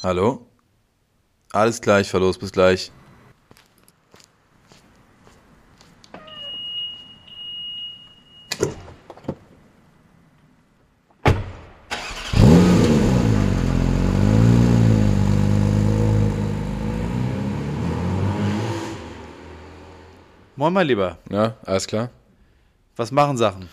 Hallo? Alles gleich, fahr los, bis gleich. Moin, mein Lieber. Ja, alles klar. Was machen Sachen?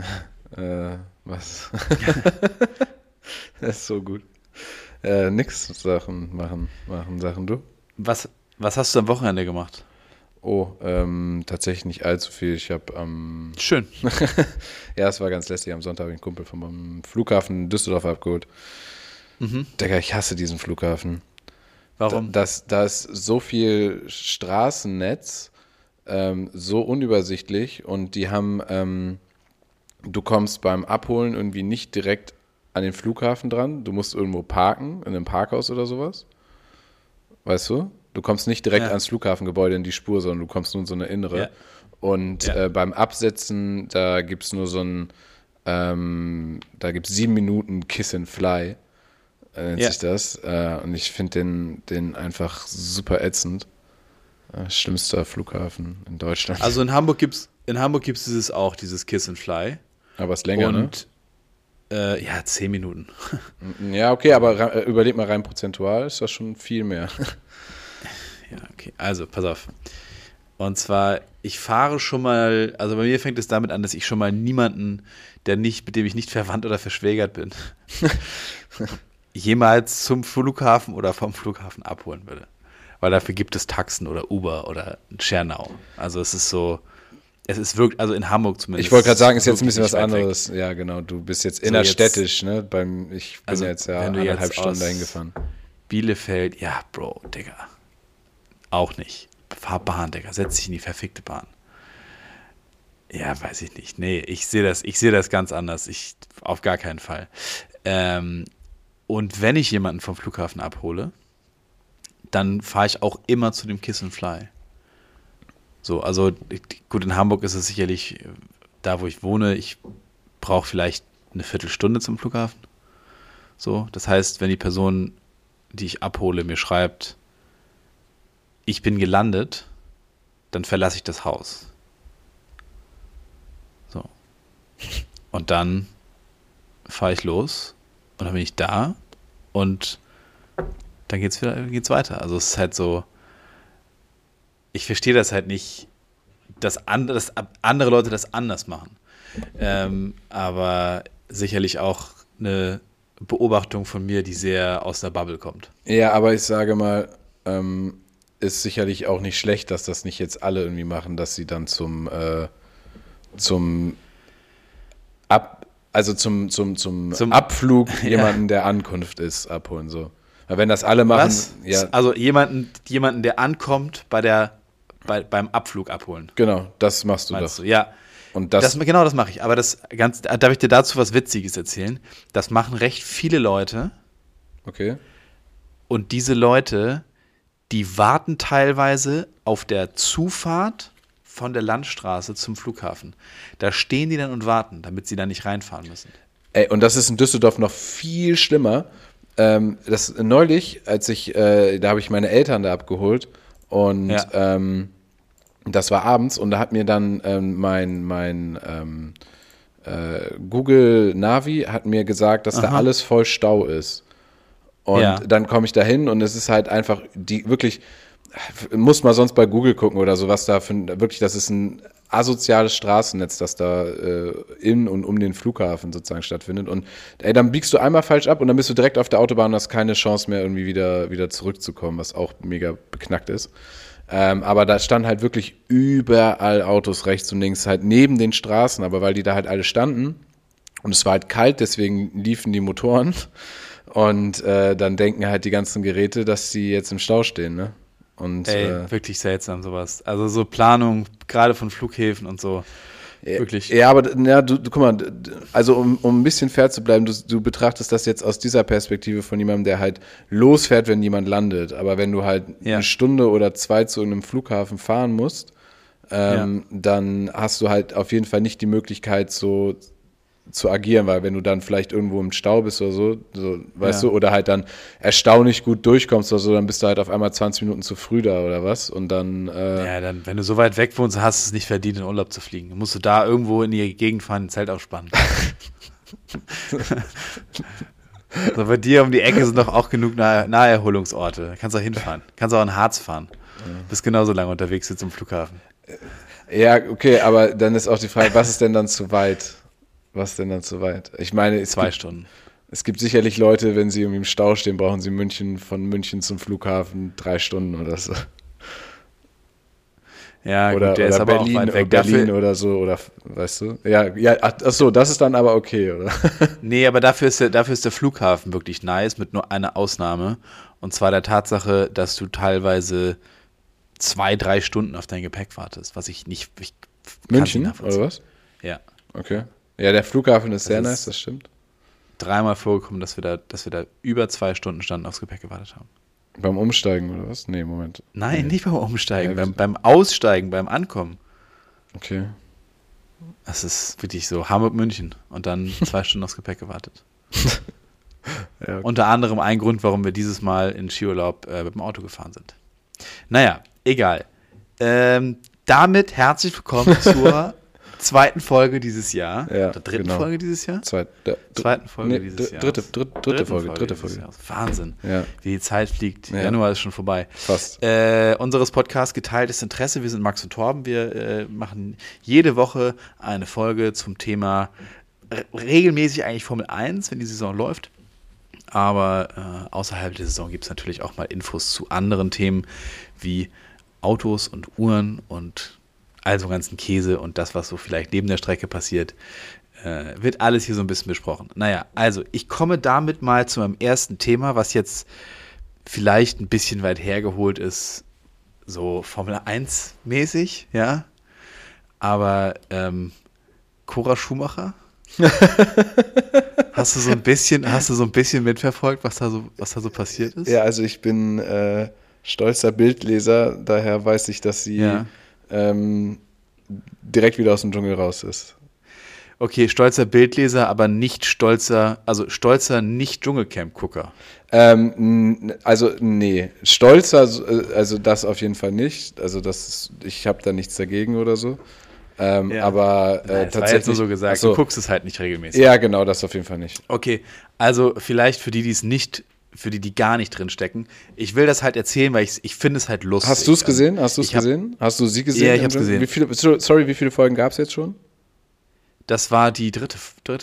Was? Das ist so gut. Nix Sachen machen Sachen, du? Was hast du am Wochenende gemacht? Oh, tatsächlich nicht allzu viel. Ich habe Schön. ja, es war ganz lästig. Am Sonntag habe ich einen Kumpel vom Flughafen in Düsseldorf abgeholt. Digga, ich hasse diesen Flughafen. Warum? Da ist so viel Straßennetz, so unübersichtlich und die haben, du kommst beim Abholen irgendwie nicht direkt an den Flughafen dran. Du musst irgendwo parken, in einem Parkhaus oder sowas. Weißt du? Du kommst nicht direkt Ja. ans Flughafengebäude in die Spur, sondern du kommst nur in so eine innere. Ja. Und Ja. beim Absetzen, da gibt es nur da gibt es 7 Minuten Kiss and Fly, nennt Ja. sich das. Und ich finde den einfach super ätzend. Schlimmster Flughafen in Deutschland. Also in Hamburg gibt's dieses auch, dieses Kiss and Fly. Aber es ist länger, Und ja, 10 Minuten. ne? Ja, okay, aber überleg mal rein prozentual, ist das schon viel mehr. Ja, okay. Also, pass auf. Und zwar, ich fahre schon mal, also bei mir fängt es damit an, dass ich schon mal niemanden, mit dem ich nicht verwandt oder verschwägert bin, jemals zum Flughafen oder vom Flughafen abholen würde. Weil dafür gibt es Taxen oder Uber oder Schernau. Also es ist wirklich, also in Hamburg zumindest. Ich wollte gerade sagen, ist jetzt ein wirklich bisschen was nicht weit weg. anderes. Ja, genau, du bist jetzt So, innerstädtisch, ne? Ich bin also ja jetzt ja wenn du 1,5 jetzt Stunden aus dahin gefahren. Bielefeld, ja, Bro, Digga. Auch nicht. Fahr Bahn, Digga. Setz dich in die verfickte Bahn. Ja, weiß ich nicht. Nee, ich sehe das ganz anders. Auf gar keinen Fall. Und wenn ich jemanden vom Flughafen abhole, dann fahre ich auch immer zu dem Kiss and Fly. So, also gut, in Hamburg ist es sicherlich da, wo ich wohne. Ich brauche vielleicht eine Viertelstunde zum Flughafen. So, das heißt, wenn die Person, die ich abhole, mir schreibt, ich bin gelandet, dann verlasse ich das Haus. So. Und dann fahre ich los und dann bin ich da und dann geht's weiter. Also es ist halt so, ich verstehe das halt nicht, dass andere Leute das anders machen. Aber sicherlich auch eine Beobachtung von mir, die sehr aus der Bubble kommt. Ja, aber ich sage mal, ist sicherlich auch nicht schlecht, dass das nicht jetzt alle irgendwie machen, dass sie dann zum Abflug Ja. jemanden, der Ankunft ist, abholen. So. Weil wenn das alle machen, Was? ja, Also jemanden, der ankommt, beim Abflug abholen, genau, das machst du meinst doch. du? Ja, Und genau das mache ich. Aber darf ich dir dazu was Witziges erzählen? Das machen recht viele Leute okay. und diese Leute, die warten teilweise auf der Zufahrt von der Landstraße zum Flughafen. Da stehen die dann und warten, damit sie da nicht reinfahren müssen. Ey, und das ist in Düsseldorf noch viel schlimmer. Das neulich, da habe ich meine Eltern da abgeholt und Ja. das war abends und da hat mir dann mein Google Navi hat mir gesagt, dass da Aha. alles voll Stau ist. Und Ja. dann komme ich da hin und es ist halt einfach wirklich, muss mal sonst bei Google gucken oder so, was da wirklich, das ist ein asoziales Straßennetz, das da in und um den Flughafen sozusagen stattfindet. Und ey, dann biegst du einmal falsch ab und dann bist du direkt auf der Autobahn und hast keine Chance mehr, irgendwie wieder zurückzukommen, was auch mega beknackt ist. Aber da standen halt wirklich überall Autos rechts und links, halt neben den Straßen, aber weil die da halt alle standen und es war halt kalt, deswegen liefen die Motoren und dann denken halt die ganzen Geräte, dass die jetzt im Stau stehen, ne? Und Ey, wirklich seltsam sowas. Also so Planung, gerade von Flughäfen und so. Wirklich. ja, aber ja, du guck mal, also um ein bisschen fair zu bleiben, du betrachtest das jetzt aus dieser Perspektive von jemandem, der halt losfährt, wenn jemand landet. Aber wenn du halt Ja. eine Stunde oder zwei zu einem Flughafen fahren musst, dann hast du halt auf jeden Fall nicht die Möglichkeit, so zu agieren, weil wenn du dann vielleicht irgendwo im Stau bist oder so weißt du, oder halt dann erstaunlich gut durchkommst oder so, dann bist du halt auf einmal 20 Minuten zu früh da oder was und dann dann, wenn du so weit weg wohnst, hast du es nicht verdient, in Urlaub zu fliegen. Dann musst du da irgendwo in die Gegend fahren, ein Zelt aufspannen. So, bei dir um die Ecke sind doch auch genug Naherholungsorte. Da kannst du auch hinfahren. Kannst auch in Harz fahren. Bist genauso lange unterwegs wie zum Flughafen. Ja, okay, aber dann ist auch die Frage, was ist denn dann zu weit? Ich meine, 2 Stunden. Es gibt sicherlich Leute, wenn sie irgendwie im Stau stehen, brauchen sie von München zum Flughafen 3 Stunden oder so. Ja, oder, gut, der oder ist aber Berlin, auch weit weg. Berlin oder so, oder weißt du? Ja, ach so, das ist dann aber okay, oder? Nee, aber dafür ist der Flughafen wirklich nice, mit nur einer Ausnahme. Und zwar der Tatsache, dass du teilweise 2-3 Stunden auf dein Gepäck wartest, was ich nicht. München, oder was? Ja. Okay. Ja, der Flughafen ist sehr ist nice, das stimmt. 3-mal vorgekommen, dass wir da über 2 Stunden standen, aufs Gepäck gewartet haben. Beim Umsteigen oder was? Nee, Moment. Nein, nicht beim Umsteigen, beim Aussteigen, beim Ankommen. Okay. Das ist wirklich so Hamburg-München und dann 2 Stunden aufs Gepäck gewartet. Ja, okay. Unter anderem ein Grund, warum wir dieses Mal in Skiurlaub mit dem Auto gefahren sind. Naja, egal. Damit herzlich willkommen zur zweiten Folge dieses Jahr. Ja, oder dritten Folge dieses Jahr? Zweiten Folge dieses Jahr. Dritte Folge. Wahnsinn, ja. Wie die Zeit fliegt. Ja. Januar ist schon vorbei. Fast. Unseres Podcasts Geteiltes Interesse. Wir sind Max und Torben. Wir machen jede Woche eine Folge zum Thema regelmäßig eigentlich Formel 1, wenn die Saison läuft. Aber außerhalb der Saison gibt es natürlich auch mal Infos zu anderen Themen wie Autos und Uhren und also ganzen Käse und das, was so vielleicht neben der Strecke passiert, wird alles hier so ein bisschen besprochen. Naja, also ich komme damit mal zu meinem ersten Thema, was jetzt vielleicht ein bisschen weit hergeholt ist, so Formel 1 mäßig, ja. Aber Cora Schumacher? Hast du so ein bisschen mitverfolgt, was da so passiert ist? Ja, also ich bin stolzer Bildleser, daher weiß ich, dass sie direkt wieder aus dem Dschungel raus ist. Okay, stolzer Bildleser, aber nicht stolzer Nicht-Dschungelcamp-Gucker. Also nee, stolzer, also das auf jeden Fall nicht. Also ich habe da nichts dagegen oder so. Aber Nein, das tatsächlich. war jetzt nur so gesagt, so, du guckst es halt nicht regelmäßig. Ja, genau, das auf jeden Fall nicht. Okay, also vielleicht für die gar nicht drinstecken. Ich will das halt erzählen, weil ich finde es halt lustig. Hast du es gesehen? Hast du sie gesehen? Ja, ich habe es gesehen. Wie viele Folgen gab es jetzt schon? Das war die dritte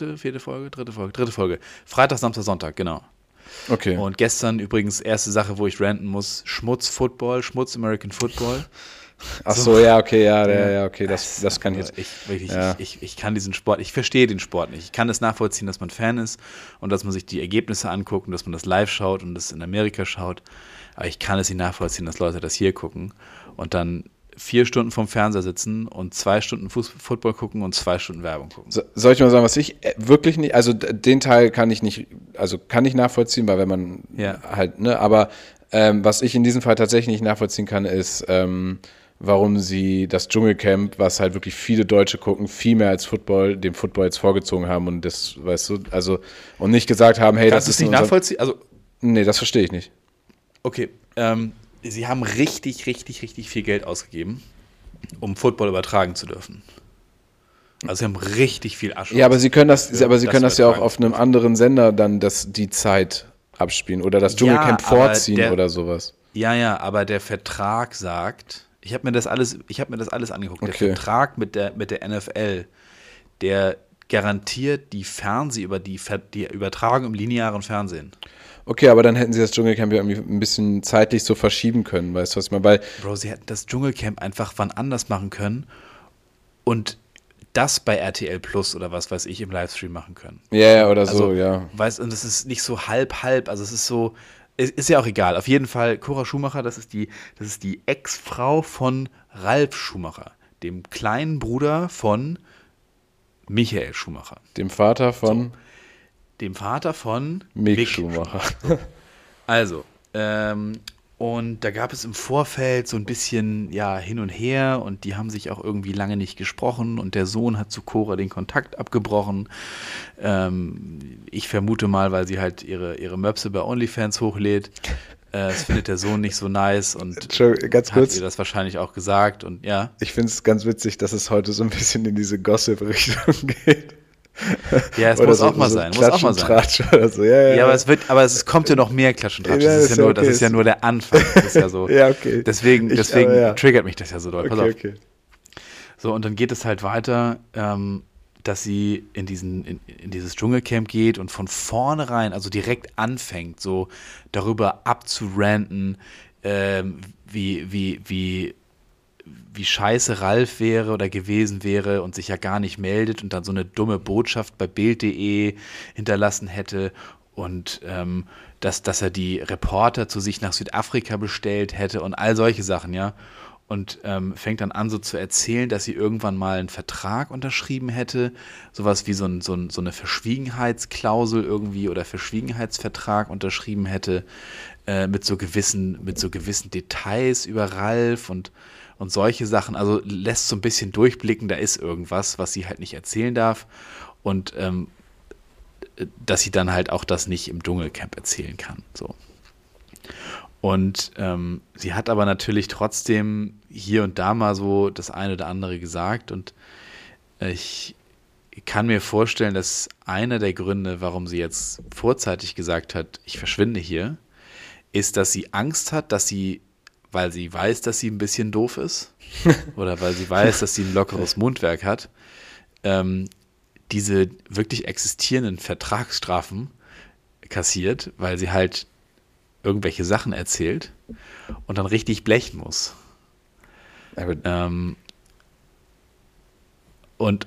Folge. Freitag, Samstag, Sonntag, genau. Okay. Und gestern übrigens erste Sache, wo ich ranten muss, Schmutz American Football. Ach so, ja, okay, ja, okay, das kann ich jetzt. Ich kann diesen Sport, ich verstehe den Sport nicht. Ich kann es nachvollziehen, dass man Fan ist und dass man sich die Ergebnisse anguckt und dass man das live schaut und das in Amerika schaut. Aber ich kann es nicht nachvollziehen, dass Leute das hier gucken und dann 4 Stunden vorm Fernseher sitzen und 2 Stunden Football gucken und 2 Stunden Werbung gucken. Soll ich mal sagen, was ich wirklich nicht, also den Teil kann ich nachvollziehen, weil wenn man halt, ne, aber was ich in diesem Fall tatsächlich nicht nachvollziehen kann, ist, warum sie das Dschungelcamp, was halt wirklich viele Deutsche gucken, viel mehr als Football, dem Football jetzt vorgezogen haben und das, weißt du, also, und nicht gesagt haben, hey, das ist nicht nachvollziehen? Also, nee, das verstehe ich nicht. Okay, sie haben richtig, richtig, richtig viel Geld ausgegeben, um Football übertragen zu dürfen. Also sie haben richtig viel Asche. Ja, aber sie können das ja auch auf einem anderen Sender dann die Zeit abspielen oder das Dschungelcamp vorziehen oder sowas. Ja, aber der Vertrag sagt, ich habe mir das alles angeguckt. Okay. Der Vertrag mit der NFL, der garantiert die Übertragung im linearen Fernsehen. Okay, aber dann hätten sie das Dschungelcamp ja irgendwie ein bisschen zeitlich so verschieben können, weißt du, was ich meine? Bro, sie hätten das Dschungelcamp einfach wann anders machen können und das bei RTL Plus oder was weiß ich im Livestream machen können. Ja, oder also, so, ja. Weißt du, und es ist nicht so halb, also es ist so, ist ja auch egal. Auf jeden Fall, Cora Schumacher, das ist die Ex-Frau von Ralf Schumacher, dem kleinen Bruder von Michael Schumacher. Dem Vater von? So, dem Vater von Mick Schumacher. Also, Und da gab es im Vorfeld so ein bisschen, ja, hin und her und die haben sich auch irgendwie lange nicht gesprochen und der Sohn hat zu Cora den Kontakt abgebrochen. Ich vermute mal, weil sie halt ihre Möpse bei OnlyFans hochlädt. Das findet der Sohn nicht so nice und Ganz hat kurz, ihr das wahrscheinlich auch gesagt und ja. ich finde es ganz witzig, dass es heute so ein bisschen in diese Gossip-Richtung geht. Ja, es Oder muss so, auch mal so sein, muss Klatsch auch mal und sein. Tratsch oder so. Ja, Ja, aber es kommt ja noch mehr Klatsch und Tratsch. Ja, Das ist ja nur, okay. das ist ja nur der Anfang. Das ist ja so. Ja, okay. Deswegen Aber ja. triggert mich das ja so doll. Pass Okay, auf. okay. So, und dann geht es halt weiter, dass sie in dieses Dschungelcamp geht und von vornherein, also direkt anfängt, so darüber abzuranten, wie scheiße Ralf wäre oder gewesen wäre und sich ja gar nicht meldet und dann so eine dumme Botschaft bei Bild.de hinterlassen hätte und dass er die Reporter zu sich nach Südafrika bestellt hätte und all solche Sachen, ja. Und fängt dann an so zu erzählen, dass sie irgendwann mal einen Vertrag unterschrieben hätte, sowas wie so eine Verschwiegenheitsklausel irgendwie oder Verschwiegenheitsvertrag unterschrieben hätte, mit so gewissen Details über Ralf und solche Sachen. Also lässt so ein bisschen durchblicken, da ist irgendwas, was sie halt nicht erzählen darf und dass sie dann halt auch das nicht im Dschungelcamp erzählen kann. So. Und sie hat aber natürlich trotzdem hier und da mal so das eine oder andere gesagt und ich kann mir vorstellen, dass einer der Gründe, warum sie jetzt vorzeitig gesagt hat, ich verschwinde hier, ist, dass sie Angst hat, weil sie weiß, dass sie ein bisschen doof ist oder weil sie weiß, dass sie ein lockeres Mundwerk hat, diese wirklich existierenden Vertragsstrafen kassiert, weil sie halt irgendwelche Sachen erzählt und dann richtig blechen muss. Und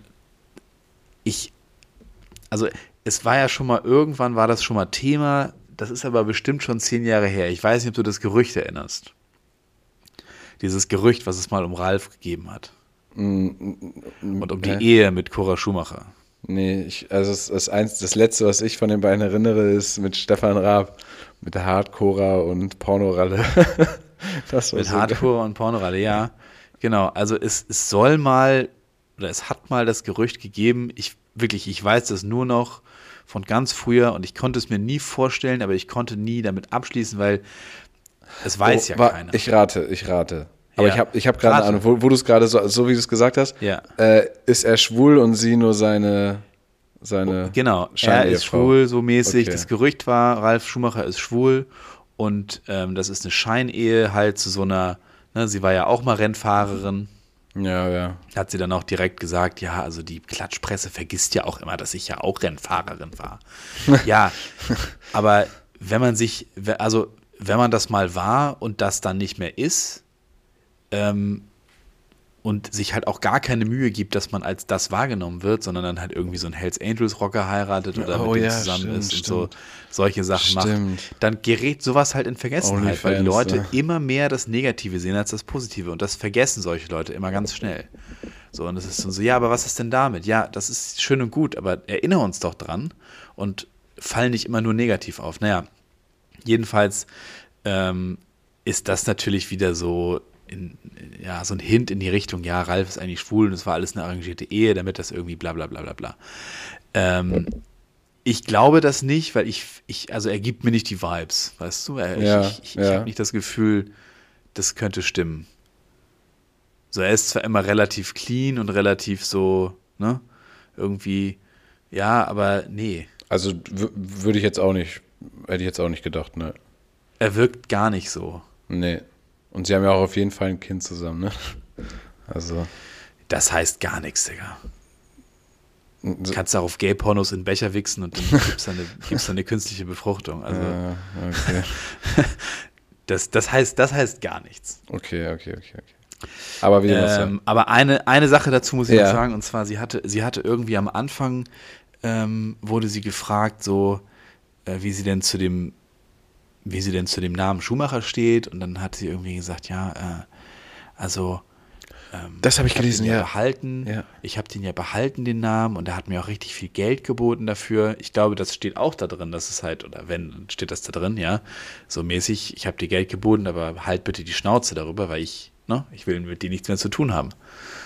also es war ja schon mal, irgendwann war das schon mal Thema, das ist aber bestimmt schon 10 Jahre her. Ich weiß nicht, ob du das Gerücht erinnerst. Dieses Gerücht, was es mal um Ralf gegeben hat. Und um die Ehe mit Cora Schumacher. Nee, das Letzte, was ich von den beiden erinnere, ist mit Stefan Raab, mit der Hardcore und Pornoralle. Mit Hardcore und Pornoralle, ja. Genau, also es soll mal, oder es hat mal das Gerücht gegeben, ich weiß das nur noch von ganz früher und ich konnte es mir nie vorstellen, aber ich konnte nie damit abschließen, weil es weiß ja keiner. Ich rate. Aber Ja. ich hab gerade eine Ahnung, wo du es gerade so wie du es gesagt hast, Ja. Ist er schwul und sie nur seine Genau, er Scheinehefrau. ist schwul, so mäßig. Okay. Das Gerücht war, Ralf Schumacher ist schwul und das ist eine Scheinehe halt zu so einer, ne, sie war ja auch mal Rennfahrerin. Ja. Hat sie dann auch direkt gesagt, ja, also die Klatschpresse vergisst ja auch immer, dass ich ja auch Rennfahrerin war. Ja, aber wenn man das mal war und das dann nicht mehr ist, und sich halt auch gar keine Mühe gibt, dass man als das wahrgenommen wird, sondern dann halt irgendwie so einen Hells Angels Rocker heiratet oder mit dem zusammen ist und so solche Sachen macht, dann gerät sowas halt in Vergessenheit, weil die Leute immer mehr das Negative sehen als das Positive und das vergessen solche Leute immer ganz schnell. So, und es ist so, ja, aber was ist denn damit? Ja, das ist schön und gut, aber erinnere uns doch dran und fall nicht immer nur negativ auf. Naja, jedenfalls ist das natürlich wieder so so ein Hint in die Richtung, ja, Ralf ist eigentlich schwul und es war alles eine arrangierte Ehe, damit das irgendwie bla bla bla bla bla. Ich glaube das nicht, weil also er gibt mir nicht die Vibes, weißt du? Ich habe nicht das Gefühl, das könnte stimmen. So, er ist zwar immer relativ clean und relativ so, ne, irgendwie, ja, aber nee. Also hätte ich jetzt auch nicht gedacht, ne? Er wirkt gar nicht so. Nee. Und sie haben ja auch auf jeden Fall ein Kind zusammen, ne? Also. Das heißt gar nichts, Digga. Du kannst auch auf Gay-Pornos in Becher wichsen und dann gibt's da eine künstliche Befruchtung. Also, okay. das heißt gar nichts. Okay. Aber wie das ja. Aber eine Sache dazu muss ich noch sagen, und zwar, sie hatte irgendwie am Anfang, wurde sie gefragt, so, wie sie denn zu dem Namen Schumacher steht und dann hat sie irgendwie gesagt, ja, also Das habe ich gelesen, den ja. Behalten. Ja. Ich habe den ja behalten, den Namen, und er hat mir auch richtig viel Geld geboten dafür. Ich glaube, das steht auch da drin, dass es halt, oder wenn, dann steht das da drin, ja, so mäßig, ich habe dir Geld geboten, aber halt bitte die Schnauze darüber, weil ich will mit dir nichts mehr zu tun haben.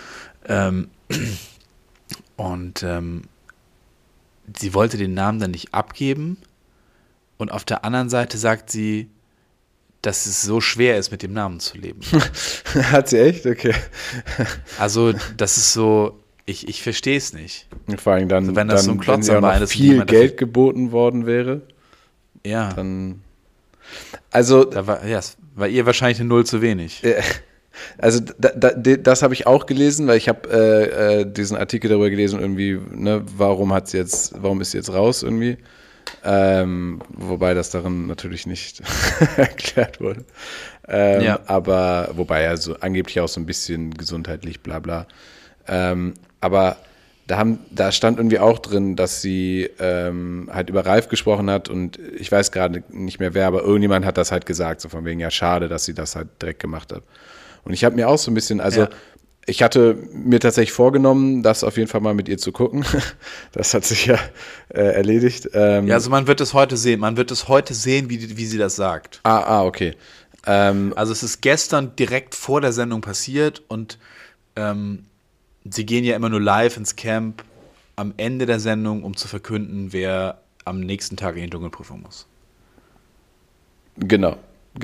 Sie wollte den Namen dann nicht abgeben, und auf der anderen Seite sagt sie, dass es so schwer ist, mit dem Namen zu leben. Hat sie echt? Okay. Also, das ist so, ich verstehe es nicht. Vor allem dann, Also wenn das so ein wenn Klotz ihr am auch Bein noch ist und viel niemand Geld geboten worden wäre, Ja, dann. Also, es war ihr wahrscheinlich eine Null zu wenig. also das habe ich auch gelesen, weil ich habe diesen Artikel darüber gelesen, irgendwie, ne, warum ist sie jetzt raus irgendwie? Wobei das darin natürlich nicht erklärt wurde. Ja. Aber wobei ja so angeblich auch so ein bisschen gesundheitlich, bla bla. Aber da stand irgendwie auch drin, dass sie halt über Ralf gesprochen hat, und ich weiß gerade nicht mehr wer, aber irgendjemand hat das halt gesagt, so von wegen, ja, schade, dass sie das halt direkt gemacht hat. Und ich habe mir auch so ein bisschen, also ich hatte mir tatsächlich vorgenommen, das auf jeden Fall mal mit ihr zu gucken. Das hat sich ja erledigt. Ja, also man wird es heute sehen. Man wird es heute sehen, wie sie das sagt. Okay. Also es ist gestern direkt vor der Sendung passiert, und sie gehen ja immer nur live ins Camp am Ende der Sendung, um zu verkünden, wer am nächsten Tag in die Dschungelprüfung muss. Genau.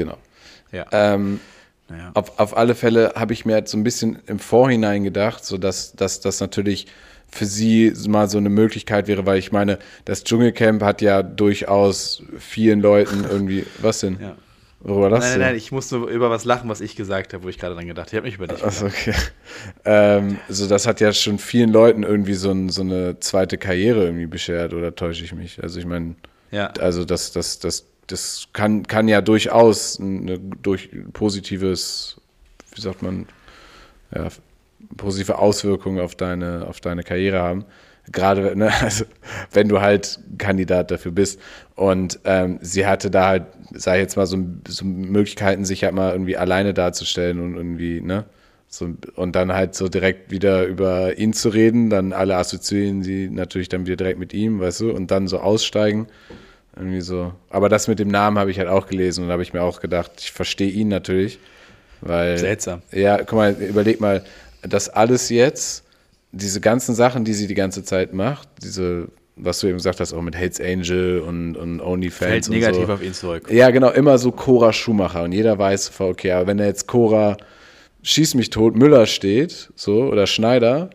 Ja. Naja. Auf alle Fälle habe ich mir halt so ein bisschen im Vorhinein gedacht, so dass das natürlich für sie mal so eine Möglichkeit wäre, weil ich meine, das Dschungelcamp hat ja durchaus vielen Leuten irgendwie, was denn? Ja. Worüber lachst du? Nein, ich muss nur über was lachen, was ich gesagt habe, wo ich gerade dran gedacht habe. Ich habe nicht über dich gedacht. Achso, okay. So, das hat ja schon vielen Leuten irgendwie so eine zweite Karriere irgendwie beschert, oder täusche ich mich? Also ich meine, also das kann ja durchaus durch positives, wie sagt man, ja, positive Auswirkungen auf deine Karriere haben. Gerade, ne, also wenn du halt Kandidat dafür bist. Und sie hatte da halt, sag ich jetzt mal, so Möglichkeiten, sich halt mal irgendwie alleine darzustellen und irgendwie, ne? So, und dann halt so direkt wieder über ihn zu reden, dann alle assoziieren sie natürlich dann wieder direkt mit ihm, weißt du, und dann so aussteigen. Irgendwie so. Aber das mit dem Namen habe ich halt auch gelesen, und da habe ich mir auch gedacht, ich verstehe ihn natürlich. Weil, seltsam. Ja, guck mal, überleg mal, das alles jetzt, diese ganzen Sachen, die sie die ganze Zeit macht, was du eben gesagt hast, auch mit Hells Angel und OnlyFans Fällt und negativ so. auf ihn zurück. Ja, genau, immer so Cora Schumacher, und jeder weiß, okay, aber wenn da jetzt Cora Schieß mich tot Müller steht, so, oder Schneider,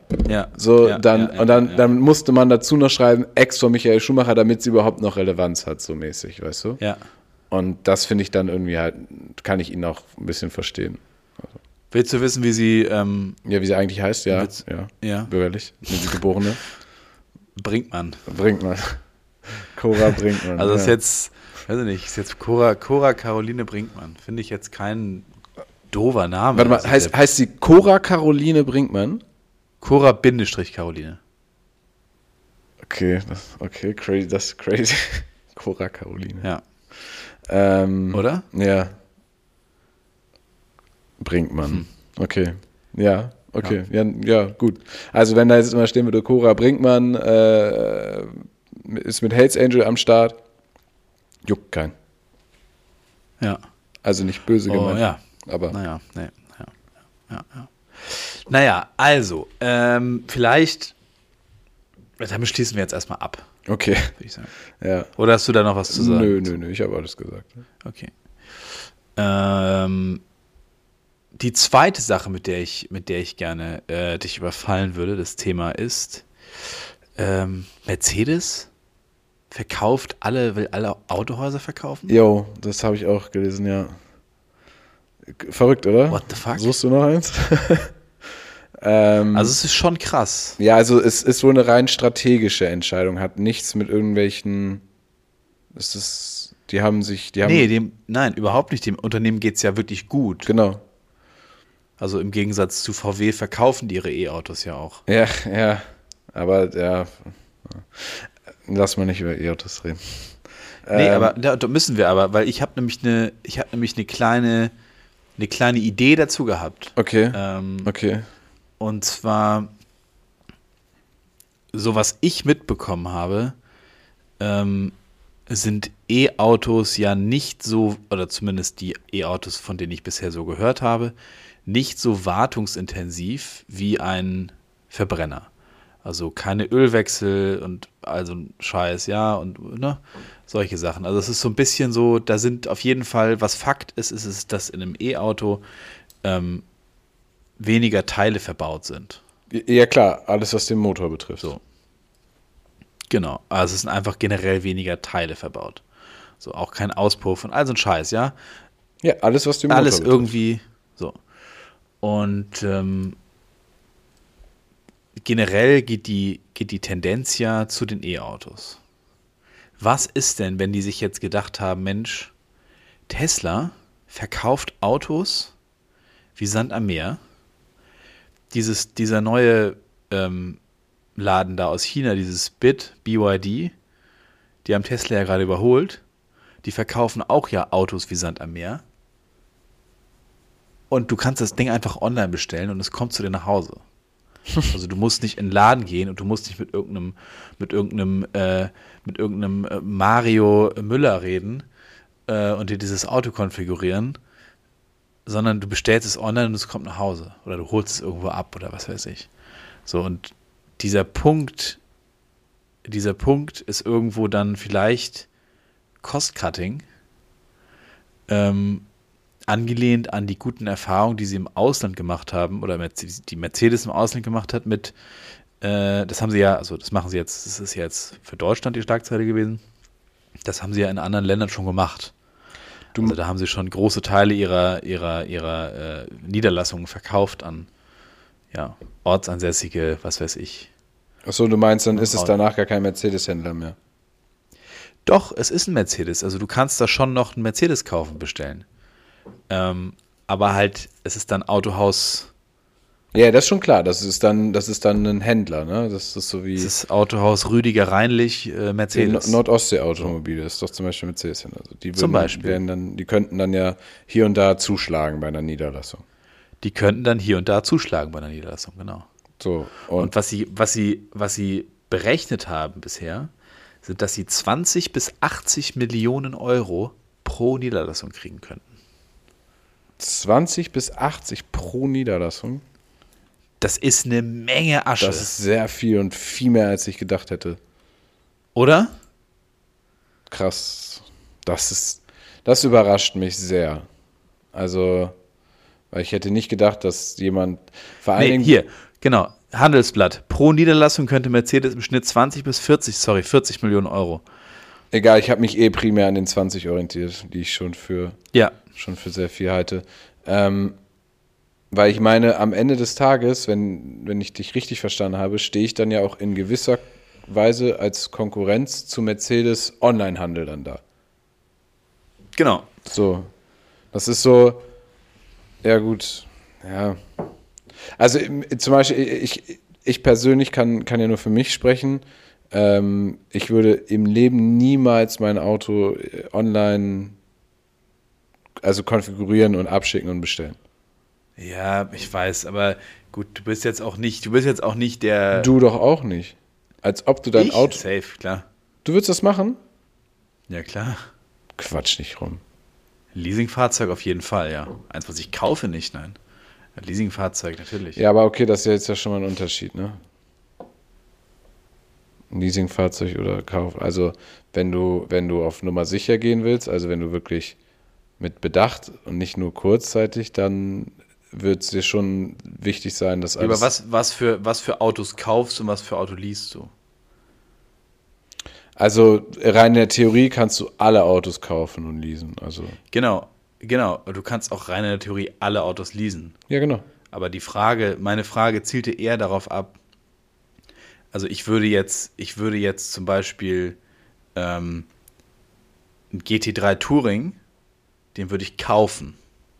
dann musste man dazu noch schreiben, Ex von Michael Schumacher, damit sie überhaupt noch Relevanz hat, so mäßig, weißt du? Ja. Und das finde ich dann irgendwie halt, kann ich ihn auch ein bisschen verstehen. Also. Willst du wissen, wie sie wie sie eigentlich heißt? Ja. Bürgerlich. Wie sie geborene. Brinkmann. Cora Brinkmann. Also ist jetzt, weiß ich nicht, ist jetzt Cora Caroline Brinkmann. Finde ich jetzt kein doofer Name. Warte mal, heißt sie Cora Caroline Brinkmann? Cora-Caroline. Okay, crazy, das ist crazy. Cora Caroline. Ja. Oder? Ja. Brinkmann. Okay. Ja, okay. Ja, gut. Also wenn da jetzt immer stehen würde, Cora Brinkmann ist mit Hells Angel am Start, juckt keinen. Ja. Also nicht böse gemeint. Ja. Aber. Naja, also, vielleicht, damit schließen wir jetzt erstmal ab. Okay. Würde ich sagen. Ja. Oder hast du da noch was zu sagen? Nö, ich habe alles gesagt. Okay. Die zweite Sache, mit der ich gerne dich überfallen würde, das Thema ist, Mercedes will alle Autohäuser verkaufen? Jo, das habe ich auch gelesen, ja. Verrückt, oder? What the fuck? Suchst du noch eins? Also es ist schon krass. Ja, also es ist wohl eine rein strategische Entscheidung, hat nichts mit irgendwelchen, Nein, überhaupt nicht. Dem Unternehmen geht es ja wirklich gut. Genau. Also im Gegensatz zu VW verkaufen die ihre E-Autos ja auch. Ja, aber ja, lass mal nicht über E-Autos reden. Nee, aber da müssen wir aber, weil ich habe nämlich eine kleine Idee dazu gehabt. Okay. Und zwar, so was ich mitbekommen habe, sind E-Autos ja nicht so, oder zumindest die E-Autos, von denen ich bisher so gehört habe, nicht so wartungsintensiv wie ein Verbrenner. Also keine Ölwechsel und also ein Scheiß, ja, und ne, solche Sachen. Also es ist so ein bisschen so, da sind auf jeden Fall, was Fakt ist, ist es, dass in einem E-Auto weniger Teile verbaut sind. Ja klar, alles was den Motor betrifft. So. Genau, also es sind einfach generell weniger Teile verbaut. So, auch kein Auspuff und all so ein Scheiß, ja. Ja, alles was den Motor Alles betrifft. irgendwie so. Und generell geht die Tendenz ja zu den E-Autos. Was ist denn, wenn die sich jetzt gedacht haben, Mensch, Tesla verkauft Autos wie Sand am Meer. Dieser neue Laden da aus China, dieses BYD, die haben Tesla ja gerade überholt. Die verkaufen auch ja Autos wie Sand am Meer. Und du kannst das Ding einfach online bestellen und es kommt zu dir nach Hause. Also du musst nicht in den Laden gehen und du musst nicht mit irgendeinem Mario Müller reden und dir dieses Auto konfigurieren, sondern du bestellst es online und es kommt nach Hause. Oder du holst es irgendwo ab oder was weiß ich. So, und dieser Punkt ist irgendwo dann vielleicht Cost-Cutting, angelehnt an die guten Erfahrungen, die sie im Ausland gemacht haben, oder die Mercedes im Ausland gemacht hat mit, das haben sie ja, also das machen sie jetzt, das ist jetzt für Deutschland die Schlagzeile gewesen, das haben sie ja in anderen Ländern schon gemacht. Also da haben sie schon große Teile ihrer Niederlassungen verkauft an ortsansässige, was weiß ich. Achso, du meinst, dann ist es danach gar kein Mercedes-Händler mehr. Doch, es ist ein Mercedes. Also du kannst da schon noch einen Mercedes kaufen, bestellen. Aber halt, es ist dann Autohaus. Ja, das ist schon klar. Das ist dann ein Händler, ne? Das ist so wie. Das ist Autohaus Rüdiger Reinlich, Mercedes. Nordostsee-Automobile, das ist doch zum Beispiel Mercedes-Händler. Also Zum Beispiel. Die könnten dann ja hier und da zuschlagen bei einer Niederlassung. Die könnten dann hier und da zuschlagen bei einer Niederlassung, genau. So, und was sie berechnet haben bisher, sind, dass sie 20 bis 80 Millionen Euro pro Niederlassung kriegen könnten. 20 bis 80 pro Niederlassung? Das ist eine Menge Asche. Das ist sehr viel und viel mehr, als ich gedacht hätte. Oder? Krass. Das überrascht mich sehr. Also, weil ich hätte nicht gedacht, dass jemand vor allen Dingen. Hier, genau. Handelsblatt. Pro Niederlassung könnte Mercedes im Schnitt 40 Millionen Euro. Egal, ich habe mich primär an den 20 orientiert, die ich schon für sehr viel halte. Weil ich meine, am Ende des Tages, wenn ich dich richtig verstanden habe, stehe ich dann ja auch in gewisser Weise als Konkurrenz zu Mercedes Onlinehandel dann da. Genau. So. Das ist so, ja gut, ja. Also zum Beispiel, ich persönlich kann ja nur für mich sprechen. Ich würde im Leben niemals mein Auto online also konfigurieren und abschicken und bestellen. Ja, ich weiß, aber gut, du bist jetzt auch nicht der. Du doch auch nicht. Als ob du dein Auto. Safe, klar. Du würdest das machen? Ja, klar. Quatsch nicht rum. Leasingfahrzeug auf jeden Fall, ja. Eins, was ich kaufe, nicht, nein. Leasingfahrzeug, natürlich. Ja, aber okay, das ist ja jetzt ja schon mal ein Unterschied, ne? Ein Leasingfahrzeug oder Kauf. Also, wenn du auf Nummer sicher gehen willst, also wenn du wirklich mit Bedacht und nicht nur kurzzeitig, dann wird es dir schon wichtig sein, dass alles. Aber was für Autos kaufst und was für Auto liest du? Also rein in der Theorie kannst du alle Autos kaufen und leasen. Also. Genau. Du kannst auch rein in der Theorie alle Autos leasen. Ja, genau. Aber meine Frage zielte eher darauf ab, also ich würde jetzt zum Beispiel einen GT3 Touring, den würde ich kaufen.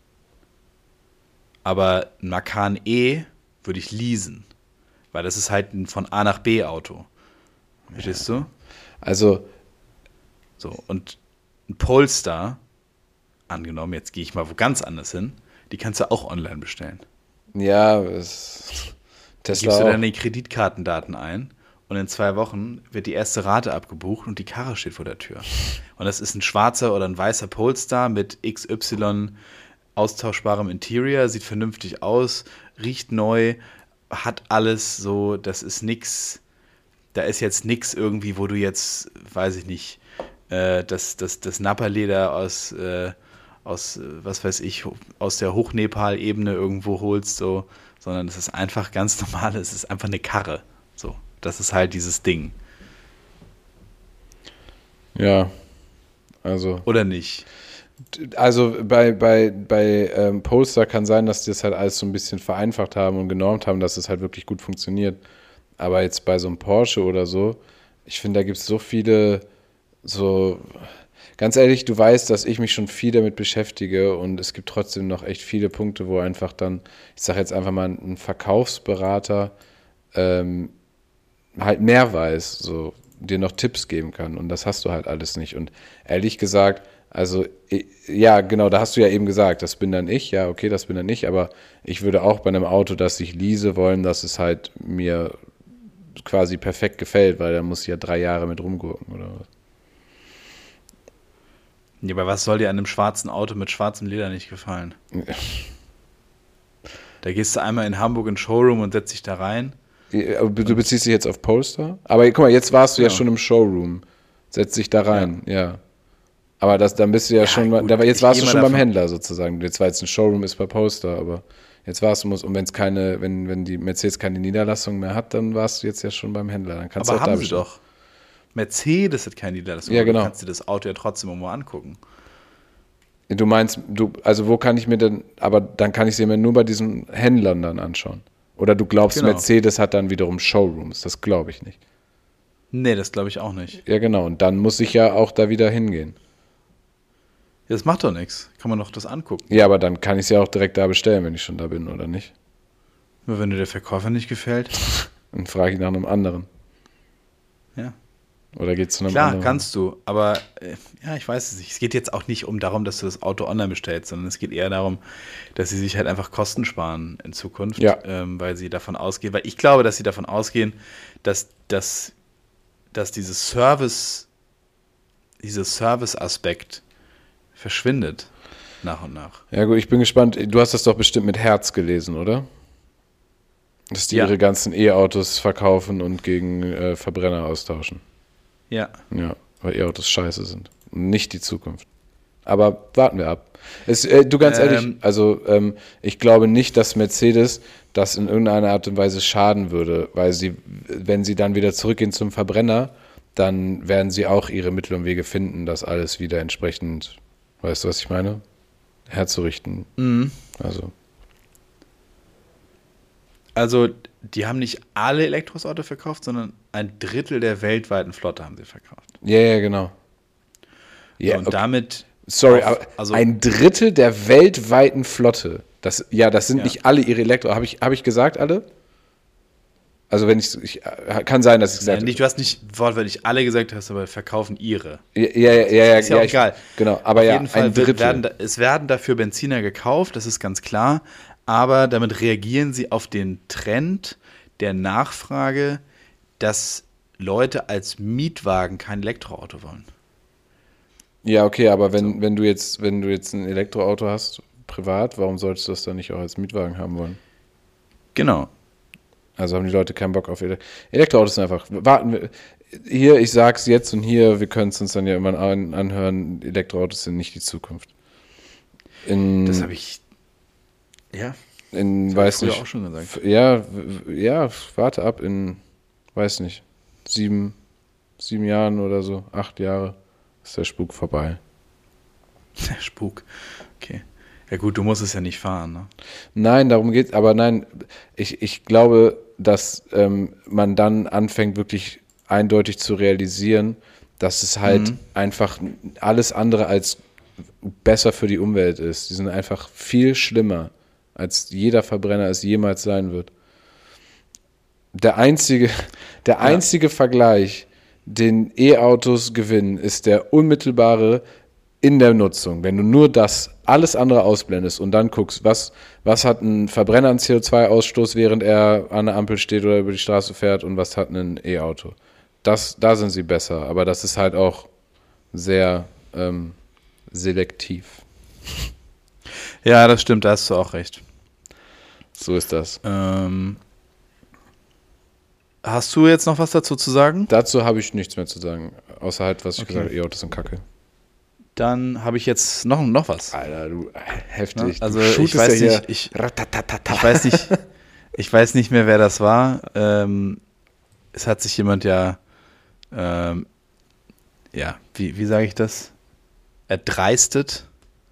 Aber ein Macan E würde ich leasen. Weil das ist halt ein von A nach B Auto. Verstehst du? Also. So, und ein Polestar, angenommen, jetzt gehe ich mal wo ganz anders hin, die kannst du auch online bestellen. Ja, Tesla Gibst du auch. deine Kreditkartendaten ein und in 2 Wochen wird die erste Rate abgebucht und die Karre steht vor der Tür. Und das ist ein schwarzer oder ein weißer Polestar mit XY austauschbarem Interior, sieht vernünftig aus, riecht neu, hat alles so, das ist nix, da ist jetzt nix irgendwie, wo du jetzt, weiß ich nicht, das Napperleder aus, was weiß ich, aus der Hochnepal-Ebene irgendwo holst, so, sondern es ist einfach ganz normal, es ist einfach eine Karre. So, das ist halt dieses Ding. Ja, also. Oder nicht? Also bei Polestar kann sein, dass die das halt alles so ein bisschen vereinfacht haben und genormt haben, dass es halt wirklich gut funktioniert. Aber jetzt bei so einem Porsche oder so, ich finde, da gibt es so viele, so, ganz ehrlich, du weißt, dass ich mich schon viel damit beschäftige und es gibt trotzdem noch echt viele Punkte, wo einfach dann, ich sage jetzt einfach mal, ein Verkaufsberater halt mehr weiß, so dir noch Tipps geben kann und das hast du halt alles nicht. Und ehrlich gesagt, also ja, genau, da hast du ja eben gesagt, das bin dann ich, ja, okay, das bin dann ich, aber ich würde auch bei einem Auto, das ich lease, wollen, dass es halt mir quasi perfekt gefällt, weil da muss ich ja 3 Jahre mit rumgurken oder was. Ja, aber was soll dir an einem schwarzen Auto mit schwarzem Leder nicht gefallen? Da gehst du einmal in Hamburg in den Showroom und setzt dich da rein. Du beziehst dich jetzt auf Polestar? Aber guck mal, jetzt warst du ja Genau. schon im Showroom. Setz dich da rein, ja. Aber dann bist du ja schon, gut, jetzt ich warst geh du mal schon beim davon- Händler sozusagen. Jetzt war jetzt ein Showroom, ist bei Polestar, aber jetzt warst du, und wenn die Mercedes keine Niederlassung mehr hat, dann warst du jetzt ja schon beim Händler. Dann kannst Aber du auch da haben sie bestellen. doch. Mercedes hat keine Niederlassung. Ja, aber genau. Du kannst dir das Auto ja trotzdem irgendwo angucken. Du meinst, also wo kann ich mir denn, aber dann kann ich sie mir nur bei diesen Händlern dann anschauen. Oder du glaubst, Genau. Mercedes hat dann wiederum Showrooms. Das glaube ich nicht. Nee, das glaube ich auch nicht. Ja, genau. Und dann muss ich ja auch da wieder hingehen. Ja, das macht doch nichts. Kann man doch das angucken. Ja, aber dann kann ich es ja auch direkt da bestellen, wenn ich schon da bin, oder nicht? Nur wenn dir der Verkäufer nicht gefällt. Dann frage ich nach einem anderen. Ja. Oder geht es zu einem Klar, anderen? kannst du, aber ja, ich weiß es nicht. Es geht jetzt auch nicht darum, dass du das Auto online bestellst, sondern es geht eher darum, dass sie sich halt einfach Kosten sparen in Zukunft, Ja. weil sie davon ausgehen, weil ich glaube, dass sie davon ausgehen, dass dieser Service-Aspekt verschwindet nach und nach. Ja gut, ich bin gespannt. Du hast das doch bestimmt mit Herz gelesen, oder? Dass die Ja. ihre ganzen E-Autos verkaufen und gegen Verbrenner austauschen. Ja. Ja, weil E-Autos scheiße sind. Und nicht die Zukunft. Aber warten wir ab. Du ganz ehrlich, also ich glaube nicht, dass Mercedes das in irgendeiner Art und Weise schaden würde, weil wenn sie dann wieder zurückgehen zum Verbrenner, dann werden sie auch ihre Mittel und Wege finden, das alles wieder entsprechend, weißt du, was ich meine? Herzurichten. Also, die haben nicht alle Elektroautos verkauft, sondern 1/3 der weltweiten Flotte haben sie verkauft. Ja, genau. Ja, So, und okay. damit. Sorry, auf- aber also- 1/3 der weltweiten Flotte. Das sind Ja. nicht alle ihre Hab ich gesagt, alle? Also kann sein, dass ich gesagt Du hast nicht wortwörtlich alle gesagt, hast aber verkaufen ihre. Ja, Ist ja auch egal. Genau, aber Auf ja, jeden Fall ein Drittel. werden dafür Benziner gekauft, das ist ganz klar. Aber damit reagieren sie auf den Trend der Nachfrage, dass Leute als Mietwagen kein Elektroauto wollen. Ja, okay, aber wenn du jetzt ein Elektroauto hast, privat, warum solltest du das dann nicht auch als Mietwagen haben wollen? Genau. Also haben die Leute keinen Bock auf Elektroautos sind einfach. Warten wir. Hier, ich sag's jetzt und hier, wir können es uns dann ja immer anhören, Elektroautos sind nicht die Zukunft. Das habe ich. Ja. In, Das weiß hab ich nicht. früher auch schon gesagt. Ja, warte ab, in, weiß nicht, 7 Jahren oder so, 8 Jahre ist der Spuk vorbei. Der Spuk. Okay. Ja gut, du musst es ja nicht fahren, ne? Nein, darum geht's, aber nein, ich glaube, dass man dann anfängt, wirklich eindeutig zu realisieren, dass es halt einfach alles andere als besser für die Umwelt ist. Die sind einfach viel schlimmer, als jeder Verbrenner es jemals sein wird. Der einzige Vergleich, den E-Autos gewinnen, ist der unmittelbare in der Nutzung, wenn du nur das, alles andere ausblendest und dann guckst, was hat ein Verbrenner an CO2-Ausstoß, während er an der Ampel steht oder über die Straße fährt und was hat ein E-Auto. Da sind sie besser, aber das ist halt auch sehr selektiv. Ja, das stimmt, da hast du auch recht. So ist das. Hast du jetzt noch was dazu zu sagen? Dazu habe ich nichts mehr zu sagen, außer halt, was ich gesagt habe, E-Autos sind Kacke. Dann habe ich jetzt noch was. Alter, du, heftig. Ja, also du ich weiß ja nicht, ich weiß nicht mehr, wer das war. Es hat sich jemand wie sage ich das? Erdreistet,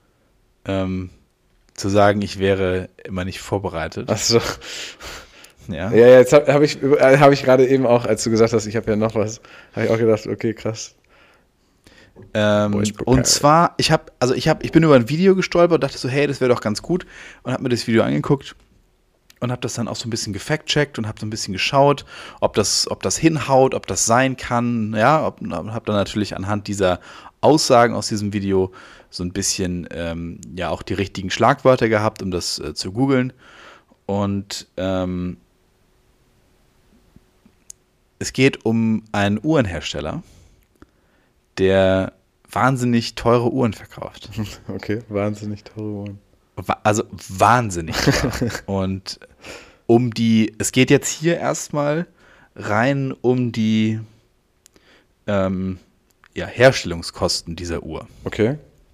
zu sagen, ich wäre immer nicht vorbereitet. Ach so. Ja, jetzt habe ich gerade eben auch, als du gesagt hast, ich habe ja noch was, habe ich auch gedacht, okay, krass. Und zwar, ich bin über ein Video gestolpert und dachte so, hey, das wäre doch ganz gut, und habe mir das Video angeguckt und habe das dann auch so ein bisschen gefact-checkt und habe so ein bisschen geschaut, ob das hinhaut, ob das sein kann, ja, habe dann natürlich anhand dieser Aussagen aus diesem Video so ein bisschen auch die richtigen Schlagwörter gehabt, um das zu googeln, und es geht um einen Uhrenhersteller, der wahnsinnig teure Uhren verkauft. Okay, wahnsinnig teure Uhren. Also wahnsinnig teuer. Und es geht jetzt hier erstmal rein um die Herstellungskosten dieser Uhr. Okay.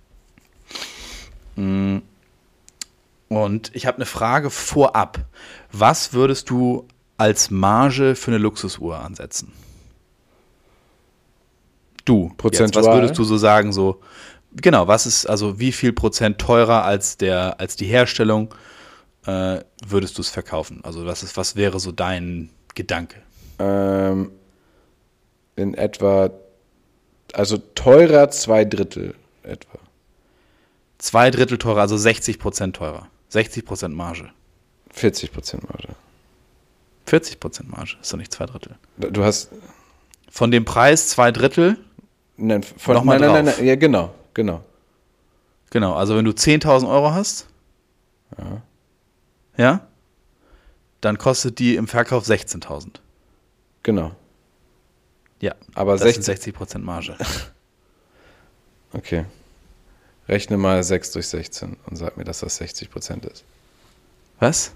Und ich habe eine Frage vorab. Was würdest du als Marge für eine Luxusuhr ansetzen? Du, prozentual? Jetzt, was würdest du so sagen, genau, wie viel Prozent teurer als die Herstellung würdest du es verkaufen? Also was wäre so dein Gedanke? In etwa, also teurer 2/3 etwa. 2/3 teurer, also 60% teurer. 60% Marge. 40% Marge. 40% Marge, ist doch nicht 2/3. Du hast... Von dem Preis 2/3 nein, nein, ja, genau. Genau, also wenn du 10.000 Euro hast, ja, dann kostet die im Verkauf 16.000. Genau. Ja, aber das sind 60% Marge. Okay. Rechne mal 6 durch 16 und sag mir, dass das 60% ist. Was?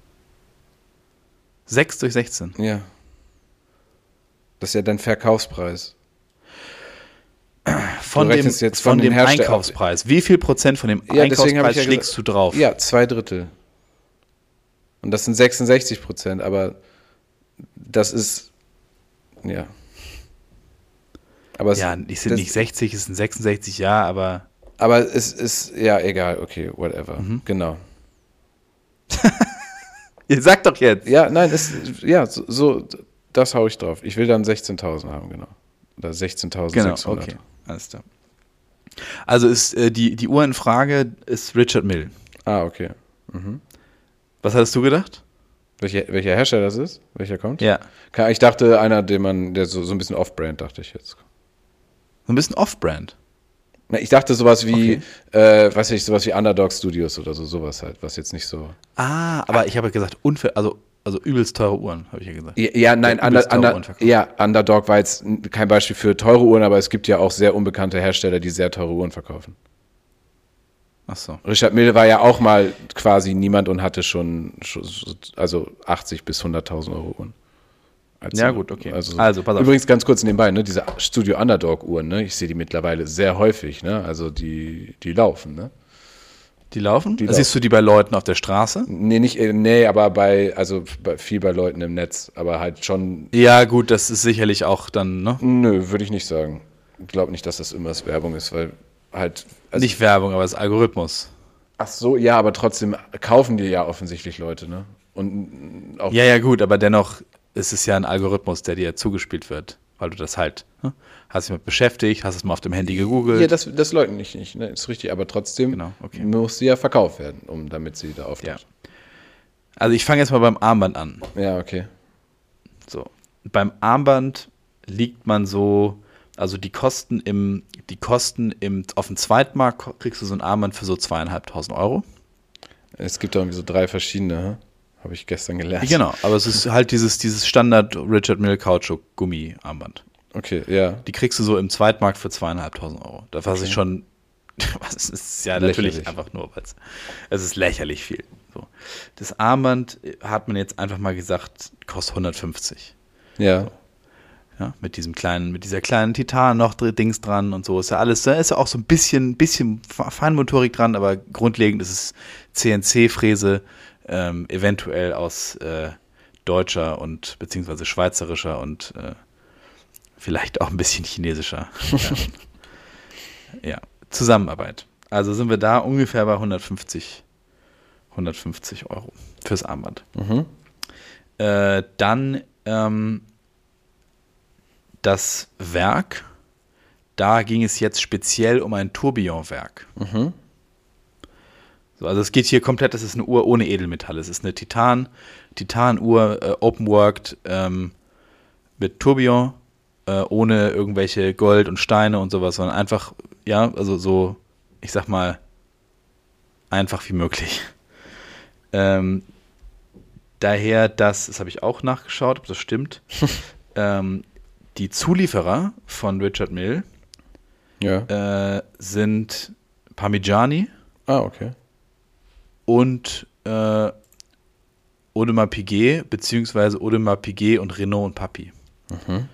6 durch 16? Ja. Das ist ja dein Verkaufspreis. Von dem Einkaufspreis. Wie viel Prozent von dem Einkaufspreis schlägst du drauf? Ja, 2/3. Und das sind 66%, aber das ist, ja. Aber es sind nicht 60, es sind 66, ja, aber... Aber es ist, ja, egal, okay, whatever, genau. Ihr sagt doch jetzt. Ja, nein, das hau ich drauf. Ich will dann 16.000 haben, genau. Oder 16.600. Genau, okay, alles klar. Also ist die Uhr in Frage ist Richard Mille. Ah, okay. Was hattest du gedacht? Welcher Hersteller das ist? Welcher kommt? Ja. Ich dachte, einer, der so ein bisschen Off-Brand, dachte ich jetzt. So ein bisschen Off-Brand? Ich dachte sowas wie, sowas wie Underdog Studios oder sowas halt, was jetzt nicht so... aber ich habe gesagt, also übelst teure Uhren, habe ich ja gesagt. Ja, nein, Underdog war jetzt kein Beispiel für teure Uhren, aber es gibt ja auch sehr unbekannte Hersteller, die sehr teure Uhren verkaufen. Ach so. Richard Mille war ja auch mal quasi niemand und hatte schon also 80 bis 100.000 Euro Uhren. Ja, gut, okay. Also pass auf. Übrigens ganz kurz nebenbei, ne, diese Studio Underdog Uhren, ne, ich sehe die mittlerweile sehr häufig, ne, also die laufen, ne. Die laufen? Siehst du die bei Leuten auf der Straße? Aber viel bei Leuten im Netz, aber halt schon. Ja, gut, das ist sicherlich auch dann, ne? Nö, würde ich nicht sagen. Ich glaube nicht, dass das immer Werbung ist, weil halt. Nicht Werbung, aber das Algorithmus. Ach so, ja, aber trotzdem kaufen die ja offensichtlich Leute, ne? Und auch. Ja, gut, aber dennoch ist es ja ein Algorithmus, der dir zugespielt wird, weil du das halt, hast dich mit beschäftigt, hast es mal auf dem Handy gegoogelt. Ja, das leugne ich nicht, ne? Ist richtig, aber trotzdem muss sie ja verkauft werden, damit sie da auftaucht. Ja. Also ich fange jetzt mal beim Armband an. Ja, okay. So, beim Armband liegt man so Also auf dem Zweitmarkt kriegst du so ein Armband für so 2.500 Euro. Es gibt da irgendwie so 3 verschiedene, habe ich gestern gelernt. Genau, aber es ist halt dieses Standard Richard Mille Kautschuk Gummi-Armband. Okay, ja. Die kriegst du so im Zweitmarkt für 2.500 Euro. Da was ich schon, was ist ja natürlich Lächerlich. einfach nur, weil es ist lächerlich viel. So. Das Armband hat man jetzt einfach mal gesagt, kostet 150. Ja. Ja, mit dieser kleinen Titan noch Dings dran und so ist ja alles, da ist ja auch so ein bisschen Feinmotorik dran, aber grundlegend ist es CNC-Fräse, eventuell aus deutscher und beziehungsweise schweizerischer und vielleicht auch ein bisschen chinesischer Zusammenarbeit. Also sind wir da ungefähr bei 150 Euro fürs Armband. Mhm. Dann das Werk, da ging es jetzt speziell um ein Tourbillon-Werk. Mhm. So, also es geht hier komplett, das ist eine Uhr ohne Edelmetalle. Es ist eine Titan-Uhr, open-worked, mit Tourbillon, ohne irgendwelche Gold und Steine und sowas, sondern einfach, ja, also so, ich sag mal, einfach wie möglich. Daher, das habe ich auch nachgeschaut, ob das stimmt. Die Zulieferer von Richard Mille sind Parmigiani Okay. und Audemars Piguet, beziehungsweise Audemars Piguet und Renault und Papi. Mhm.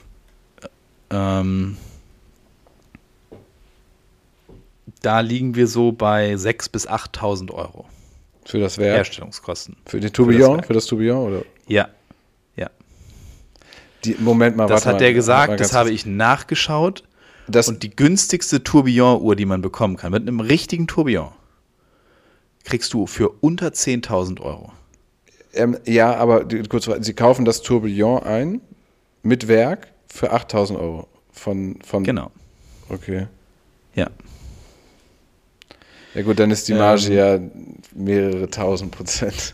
Da liegen wir so bei 6.000 bis 8.000 Euro. Für das Werk? Herstellungskosten. Für den Tourbillon? Für das Tourbillon? Oder? Ja. Moment mal, das warte hat er mal, gesagt, das habe ich nachgeschaut. Und die günstigste Tourbillon-Uhr, die man bekommen kann, mit einem richtigen Tourbillon, kriegst du für unter 10.000 Euro. Ja, aber kurz, Sie kaufen das Tourbillon ein mit Werk für 8.000 Euro. Von Genau. Okay. Ja. Ja gut, dann ist die Marge ja mehrere 1.000%.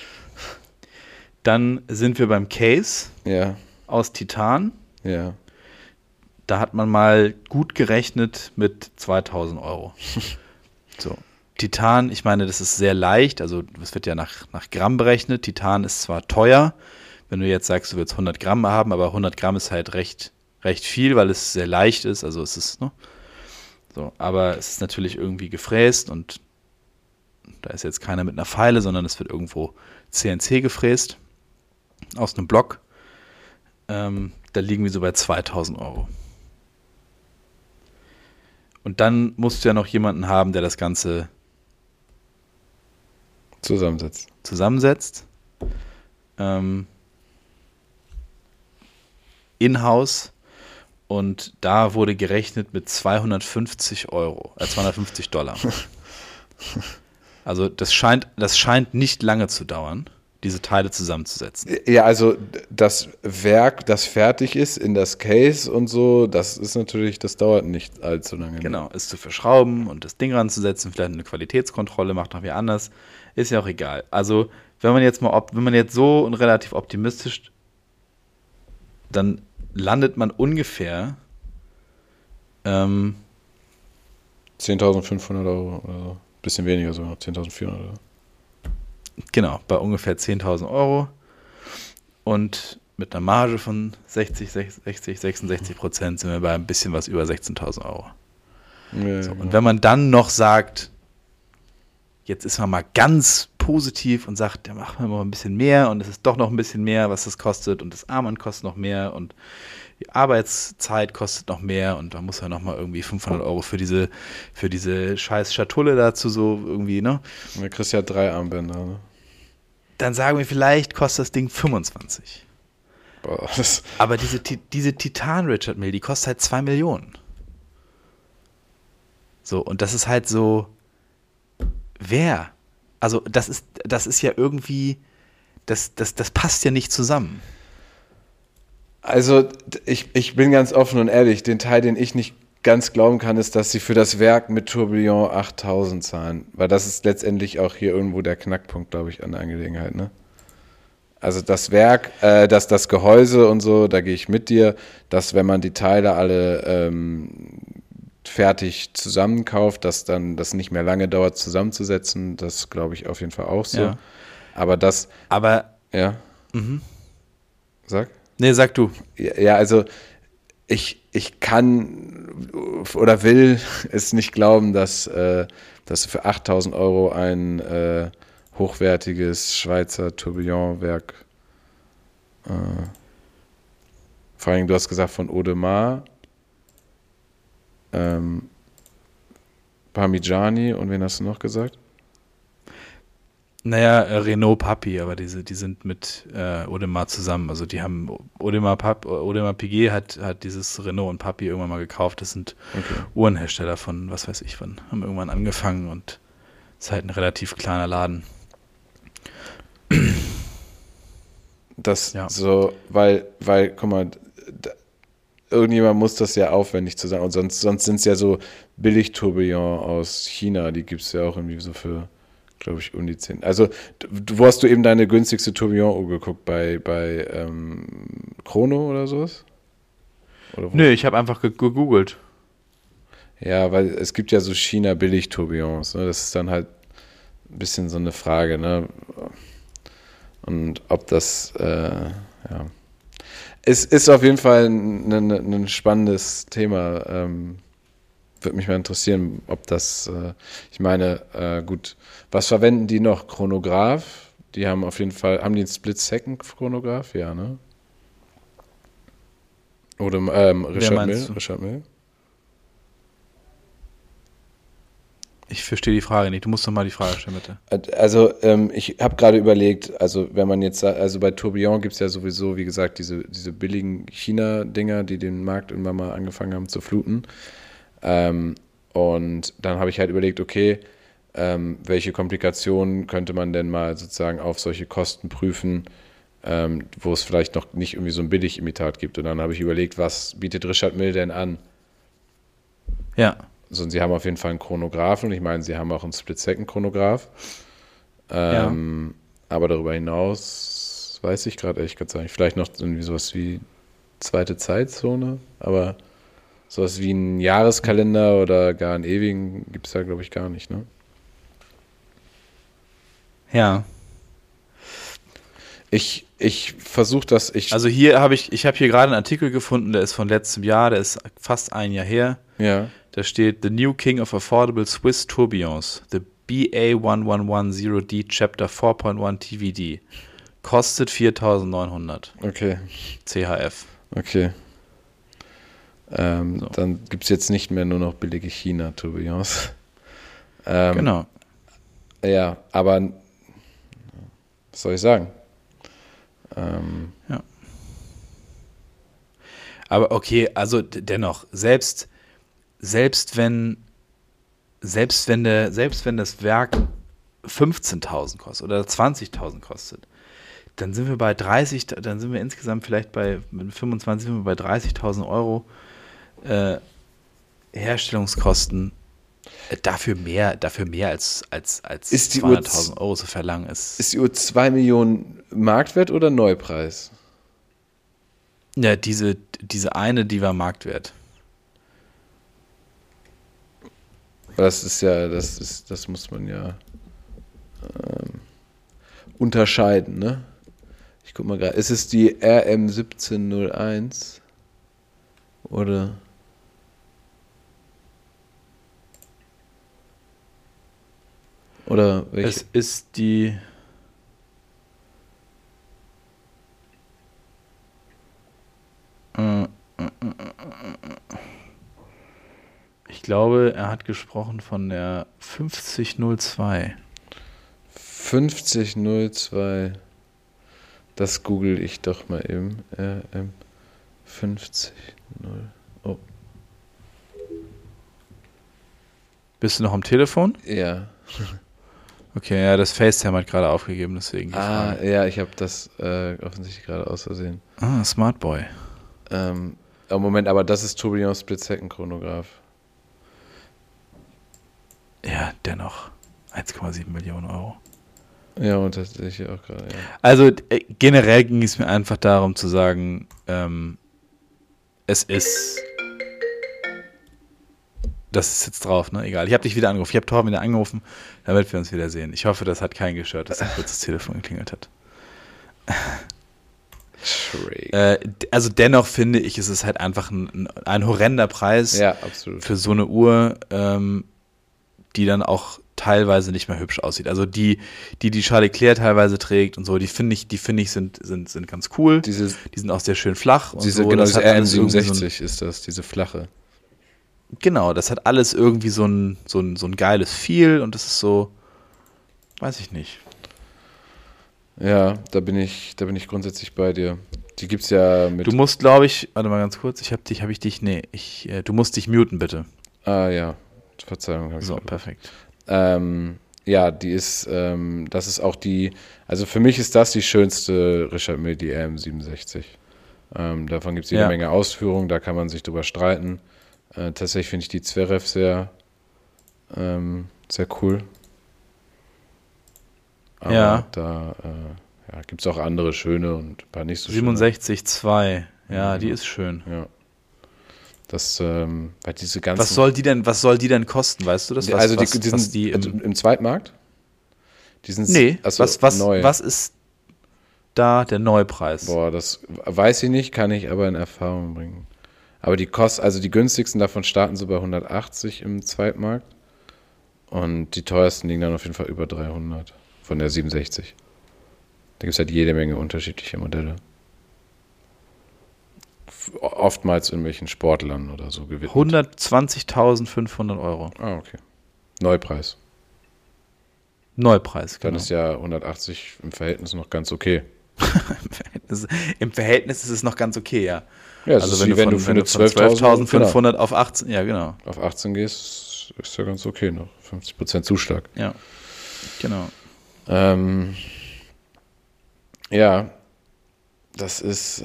Dann sind wir beim Case aus Titan. Ja. Da hat man mal gut gerechnet mit 2.000 Euro. So. Titan, ich meine, das ist sehr leicht, also es wird ja nach Gramm berechnet. Titan ist zwar teuer, wenn du jetzt sagst, du willst 100 Gramm haben, aber 100 Gramm ist halt recht viel, weil es sehr leicht ist, also es ist, ne? So, aber es ist natürlich irgendwie gefräst und da ist jetzt keiner mit einer Feile, sondern es wird irgendwo CNC gefräst aus einem Block. Da liegen wir so bei 2.000 Euro. Und dann musst du ja noch jemanden haben, der das Ganze zusammensetzt. In-house. Und da wurde gerechnet mit 250 $. Also das scheint nicht lange zu dauern, diese Teile zusammenzusetzen. Ja, also das Werk, das fertig ist in das Case und so, das dauert nicht allzu lange. Genau, ist zu verschrauben und das Ding ranzusetzen, vielleicht eine Qualitätskontrolle, macht noch wer anders, ist ja auch egal. Also wenn man jetzt so relativ optimistisch, dann landet man ungefähr 10.500 Euro oder so. Bisschen weniger sogar, 10.400 Euro. Genau, bei ungefähr 10.000 Euro und mit einer Marge von 66% sind wir bei ein bisschen was über 16.000 Euro. Ja, so, genau. Und wenn man dann noch sagt, jetzt ist man mal ganz positiv und sagt, ja, machen wir mal ein bisschen mehr und es ist doch noch ein bisschen mehr, was das kostet und das Armband kostet noch mehr und die Arbeitszeit kostet noch mehr und da muss ja noch mal irgendwie 500 Euro für diese scheiß Schatulle dazu so irgendwie, ne? Und du kriegst ja 3 Armbänder, ne? Dann sagen wir, vielleicht kostet das Ding 25. Boah, aber diese Titan Richard Mille, die kostet halt 2 Millionen. So, und das ist halt so, wer? Also das ist ja irgendwie, das passt ja nicht zusammen. Also ich bin ganz offen und ehrlich, den Teil, den ich nicht ganz glauben kann, ist, dass sie für das Werk mit Tourbillon 8.000 zahlen. Weil das ist letztendlich auch hier irgendwo der Knackpunkt, glaube ich, an der Angelegenheit, ne? Also das Werk, das Gehäuse und so, da gehe ich mit dir, dass wenn man die Teile alle fertig zusammenkauft, dass dann das nicht mehr lange dauert zusammenzusetzen, das glaube ich auf jeden Fall auch so. Ja. Aber das, Aber, ja, sag? nee, sag du. Ja, also ich kann oder will es nicht glauben, dass du für 8.000 Euro ein hochwertiges Schweizer Tourbillon-Werk, vor allem du hast gesagt von Audemars, Parmigiani und wen hast du noch gesagt? Naja, Renault Papi, aber die sind mit Audemars zusammen. Also die haben Audemars Piguet hat dieses Renault und Papi irgendwann mal gekauft. Das sind Uhrenhersteller von, was weiß ich wann, haben irgendwann angefangen und ist halt ein relativ kleiner Laden. Das so, weil, guck mal, irgendjemand muss das ja aufwendig zusammen, und sonst sind es ja so Billig-Tourbillon aus China, die gibt es ja auch irgendwie so für, glaube ich, um die 10. Also, wo hast du eben deine günstigste Tourbillon-Uhr geguckt? Bei Chrono oder sowas? Oder wo? Nö, ich habe einfach gegoogelt. Ja, weil es gibt ja so China-Billig-Tourbillons, ne? Das ist dann halt ein bisschen so eine Frage, ne? Und ob das, ja. Es ist auf jeden Fall ein spannendes Thema. Würde mich mal interessieren, ob das, ich meine, gut, was verwenden die noch? Chronograph? Die haben auf jeden Fall, haben die einen Split-Second-Chronograph? Ja, ne? Oder Richard Mille? Ich verstehe die Frage nicht. Du musst doch mal die Frage stellen, bitte. Also ich habe gerade überlegt, also wenn man jetzt, also bei Tourbillon gibt es ja sowieso, wie gesagt, diese billigen China-Dinger, die den Markt irgendwann mal angefangen haben zu fluten. Und dann habe ich halt überlegt, okay, welche Komplikationen könnte man denn mal sozusagen auf solche Kosten prüfen, wo es vielleicht noch nicht irgendwie so ein Billig-Imitat gibt. Und dann habe ich überlegt, was bietet Richard Mille denn an? Ja. So, und sie haben auf jeden Fall einen Chronographen und ich meine, sie haben auch einen Split-Second-Chronograph. Ja. Aber darüber hinaus weiß ich gerade ehrlich gesagt nicht. Vielleicht noch irgendwie sowas wie zweite Zeitzone, aber sowas wie ein Jahreskalender oder gar einen ewigen gibt es da, glaube ich, gar nicht, ne? Ja. Ich versuche das. Also hier habe ich habe hier gerade einen Artikel gefunden, der ist von letztem Jahr, der ist fast ein Jahr her. Ja. Da steht The New King of Affordable Swiss Tourbillons, the BA1110D Chapter 4.1 TVD. Kostet 4.900. Okay. CHF. Okay. So. Dann gibt es jetzt nicht mehr nur noch billige China-Tourbillons. Genau. Ja, aber was soll ich sagen? Ja. Aber okay, also dennoch, selbst wenn das Werk 15.000 kostet oder 20.000 kostet, dann sind wir bei 30, dann sind wir insgesamt vielleicht mit 25 sind wir bei 30.000 Euro Herstellungskosten. Dafür mehr als Ist die 200.000 Euro zu verlangen ist. Ist die Uhr 2 Millionen Marktwert oder Neupreis? Ja, diese eine, die war Marktwert. Das muss man ja unterscheiden, ne? Ich guck mal gerade. Ist es die RM1701? Oder? Oder welche? Es ist die. Ich glaube, er hat gesprochen von der 5002. 5002. Das google ich doch mal eben. RM 50. Oh. Bist du noch am Telefon? Ja. Okay, ja, das FaceTime hat gerade aufgegeben, deswegen. Ja, ich habe das offensichtlich gerade aus Versehen. Smart Boy. Moment, aber das ist Tourbillon Split-Second-Chronograph. Ja, dennoch. 1,7 Millionen Euro. Ja, und das sehe ich auch gerade, ja. Also generell ging es mir einfach darum zu sagen, es ist. Das ist jetzt drauf, ne? Egal. Ich habe dich wieder angerufen. Ich habe Torben wieder angerufen, damit wir uns wieder sehen. Ich hoffe, das hat keinen gestört, dass ein kurzes Telefon geklingelt hat. Also dennoch finde ich, es ist halt einfach ein horrender Preis absolut. für so eine Uhr, die dann auch teilweise nicht mehr hübsch aussieht. Also die Charles Leclerc teilweise trägt und so, die finde ich sind ganz cool. Die sind auch sehr schön flach. Und diese RM67 ist das, diese flache. Genau, das hat alles irgendwie so ein geiles Feel und das ist so, weiß ich nicht. Ja, da bin ich grundsätzlich bei dir. Die gibt's ja mit. Du musst, glaube ich, warte mal ganz kurz, du musst dich muten, bitte. Ah ja, Verzeihung. So, perfekt. Ja, die ist, das ist auch also für mich ist das die schönste Richard Mille, die RM67. Davon gibt es jede Menge Ausführungen, da kann man sich drüber streiten. Tatsächlich finde ich die Zverev sehr cool. Aber da gibt es auch andere schöne und ein paar nicht so schöne. 67,2, die ist schön. Ja. Das, weil diese ganzen. Was soll die denn kosten, weißt du das? Im Zweitmarkt? Nee, neu. Was ist da der Neupreis? Boah, das weiß ich nicht, kann ich aber in Erfahrung bringen. Aber die günstigsten davon starten so bei 180 im Zweitmarkt. Und die teuersten liegen dann auf jeden Fall über 300 von der 67. Da gibt es halt jede Menge unterschiedliche Modelle. Oftmals in welchen Sportlern oder so gewidmet. 120.500 Euro. Ah, okay. Neupreis. Neupreis, genau. Dann ist ja 180 im Verhältnis noch ganz okay. Im Verhältnis ist es noch ganz okay, ja. Ja, also wenn du für eine 12.500 auf 18, ja genau. Auf 18 gehst, ist ja ganz okay noch. 50% Zuschlag. Ja, genau. Ja, das ist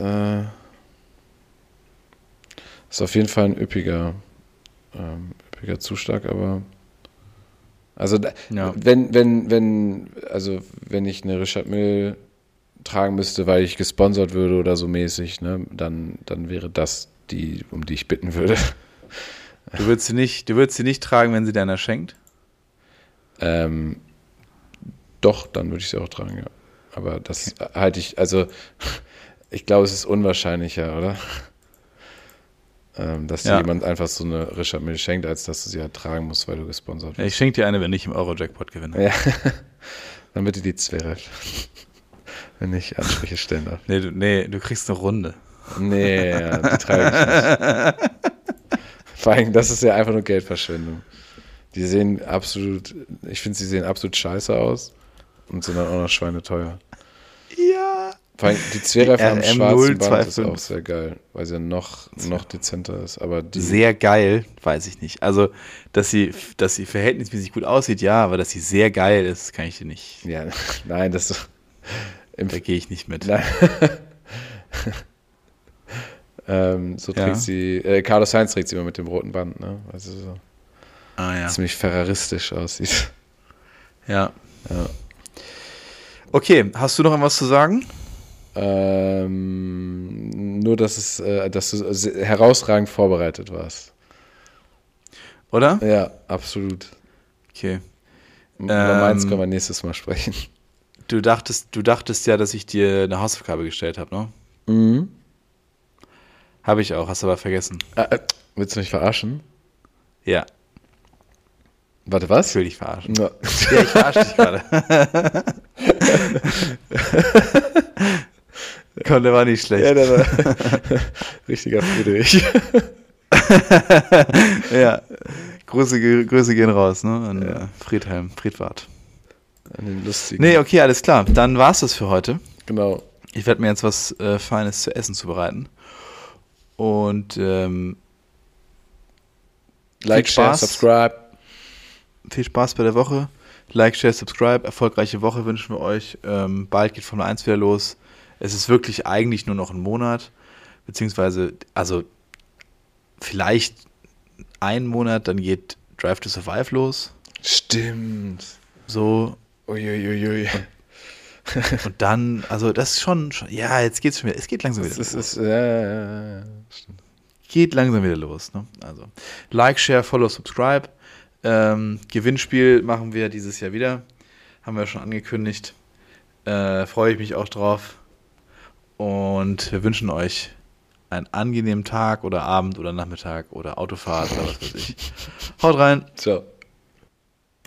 auf jeden Fall ein üppiger Zuschlag, aber also wenn ich eine Richard Mille tragen müsste, weil ich gesponsert würde oder so mäßig, ne, dann wäre das die, um die ich bitten würde. Du würdest sie nicht tragen, wenn sie dir einer schenkt? Doch, dann würde ich sie auch tragen, ja. Aber das halte ich, also ich glaube, es ist unwahrscheinlicher, oder? Dass dir jemand einfach so eine Richard Mille schenkt, als dass du sie halt tragen musst, weil du gesponsert wirst. Ich schenke dir eine, wenn ich im Euro-Jackpot gewinne. Ja, dann bitte die Zverev. Wenn ich Ansprüche stellen darf. Nee, du kriegst eine Runde. Nee, die trage ich nicht. Vor allem, das ist ja einfach nur Geldverschwendung. Die sehen absolut scheiße aus und sind dann auch noch schweineteuer. Ja. Vor allem die Zverev am schwarzen Band ist auch sehr geil, weil sie noch dezenter ist. Aber sehr geil, weiß ich nicht. Also, dass sie verhältnismäßig gut aussieht, ja, aber dass sie sehr geil ist, kann ich dir nicht. Ja, nein, das da gehe ich nicht mit. Trägt sie, Carlos Sainz trägt sie immer mit dem roten Band, ne? Also so ziemlich ferraristisch aussieht. Ja. Okay, hast du noch etwas zu sagen? Nur, dass du herausragend vorbereitet warst. Oder? Ja, absolut. Okay. Über meins können wir nächstes Mal sprechen. Du dachtest ja, dass ich dir eine Hausaufgabe gestellt habe, ne? Mhm. Habe ich auch, hast aber vergessen. Willst du mich verarschen? Ja. Warte, was? Ich will dich verarschen. Ja, ich verarsche dich gerade. Komm, der war nicht schlecht. Ja, der war richtiger Friedrich. Ja. Grüße gehen raus, ne? An Friedwart. An den lustigen. Nee, okay, alles klar. Dann war's das für heute. Genau. Ich werde mir jetzt was Feines zu essen zubereiten. Und Like, share, subscribe. Viel Spaß bei der Woche. Like, share, subscribe. Erfolgreiche Woche wünschen wir euch. Bald geht Formel 1 wieder los. Es ist wirklich eigentlich nur noch ein Monat. Beziehungsweise, also vielleicht einen Monat, dann geht Drive to Survive los. Stimmt. So. Uiuiui. Und dann, also das ist schon ja, jetzt geht's schon wieder, es geht langsam wieder los. Stimmt. Geht langsam wieder los. Ne? Also Like, Share, Follow, Subscribe. Gewinnspiel machen wir dieses Jahr wieder. Haben wir schon angekündigt. Freue ich mich auch drauf. Und wir wünschen euch einen angenehmen Tag oder Abend oder Nachmittag oder Autofahrt oder was weiß ich. Haut rein. Ciao.